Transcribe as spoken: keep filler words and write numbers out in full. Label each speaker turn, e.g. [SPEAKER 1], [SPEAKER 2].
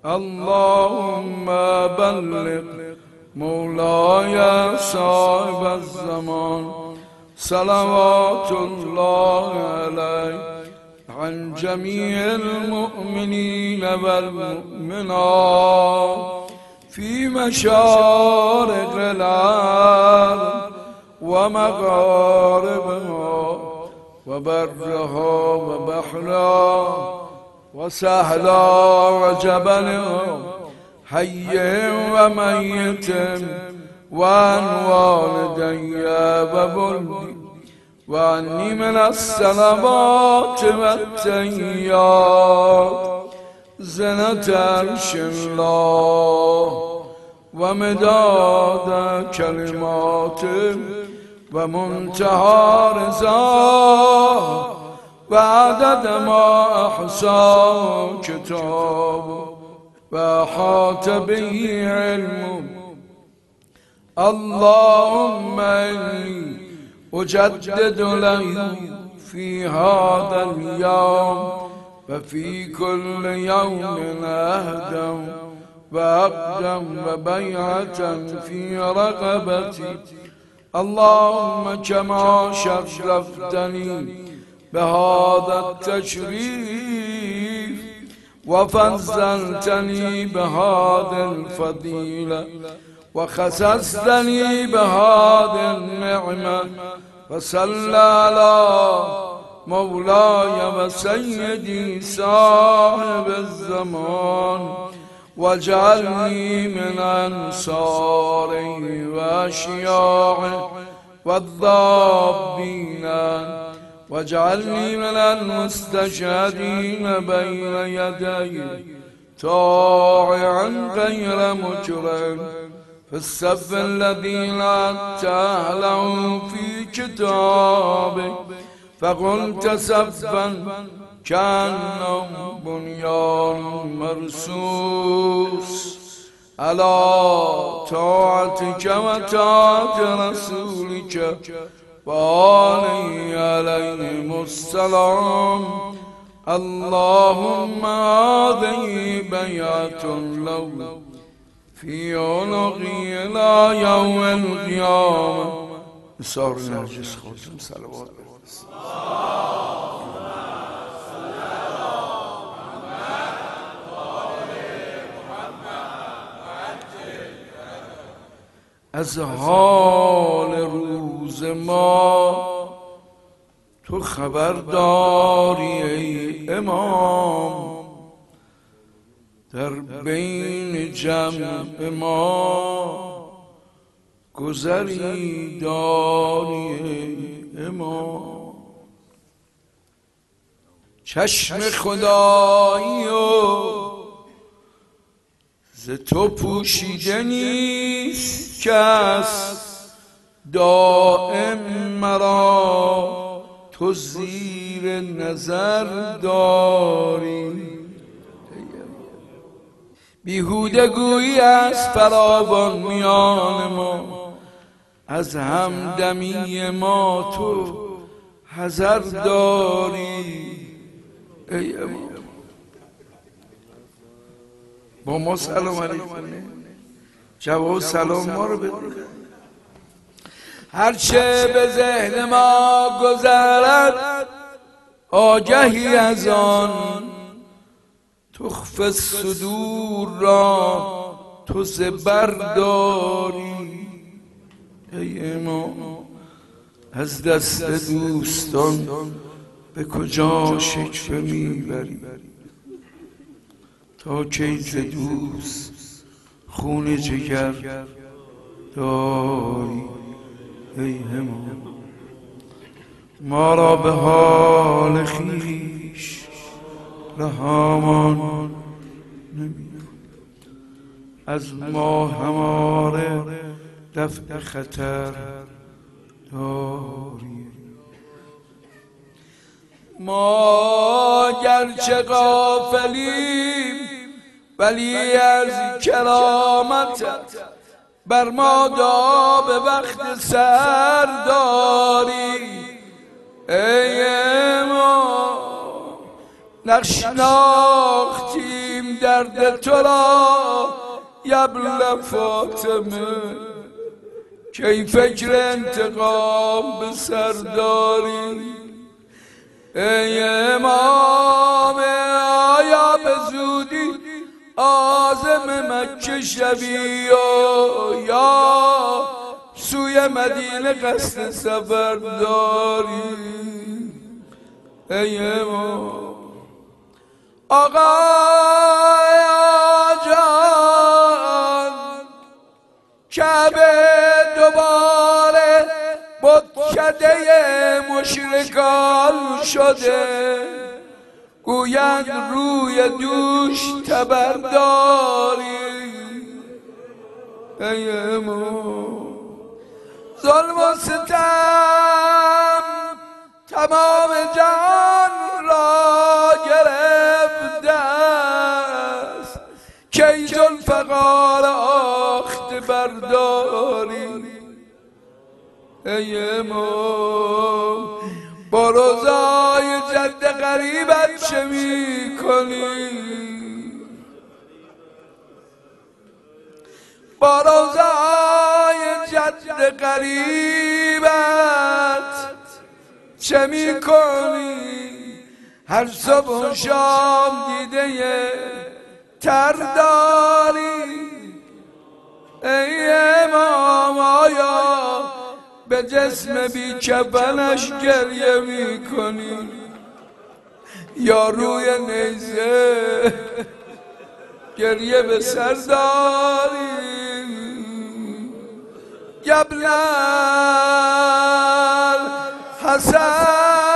[SPEAKER 1] اللهم بلغ مولاي صاحب الزمان صلوات الله عليه عن جميع المؤمنين والمؤمنات في مشارق الأرض ومغاربها وبرها وبحرها وسهلا وجبلها حي وميت وعن والدي وولدي وعني من الصلوات والتحيات زنة عرش الله ومداد كلماته ومنتهى رضاه وعدد ما أحصى كتابه وأحاط به علمه. اللهم إني أجدد له في هذا اليوم وفي كل يوم أهدا وأقدم وبيعة في رقبتي. اللهم كما شرفتني بهذا التشريف وفضلتني بهذه الفضيلة وخصصتني بهذه النعمة وصلى على مولاي وسيدي صاحب الزمان واجعلني من أنصاره وأشياعه والضابين واجعلني من المستشهدين بين يديه طاععا غير مجرم في الصف الذي لا تعلم في كتابه فقلت صفا كأنه بنيان مرصوص على طاعتك وطاعة رسولك وآله عليهم السلام. اللهم هذه بيعة له في عنقي إلى يوم القيامة. بسار نرجس خاتم صلوات از حال روز ما تو خبر داری ای امام، در بین جمع ما گذری داری ای امام. چشم خدایی و ز تو پوشیده نیست کس، دائم مرا تو زیر نظر داری. بیهوده گویی از فراوان میان ما، از همدمی ما تو حذر داری ای امام. با ما سلام علیکم، جواب سلام ما رو بده. هرچه به ذهن ما گذرد آگهی از آن، تخفی الصدور را تو زبر داری ای امام. از دست دوستان به کجا شکوه میبری، تا کی ز دوست خون جگر داری ای امام. ما را به حال خویش رهامان نمی، از ما هماره دفع خطر داری. ما گرچه غافلیم ولی از کرامتت بر ما دا به وقت سر داری ای ما. نشناختیم درد تو را یبل فاطمه کی فکر انتقام به سر داری ای امام آیا به زودی عازم مکه شوی یا سوی مدینه قصد سفر داری ای امام آقا جان کعبه دوباره بتکده مشرکان شده گویند روی دوش تبرداری ای امام ظلم و ستم تمام جان را گرفته است کی ذوالفقار آخت برداری ای امام با روزای جد غریبت چه می کنی با روزای جد غریبت چه می کنی هر صبح و شام دیده تر داری ای امام آیا به جسم بی کفنش گریه می کنی یا روی نیزه گریه به سر داری یبن الحسن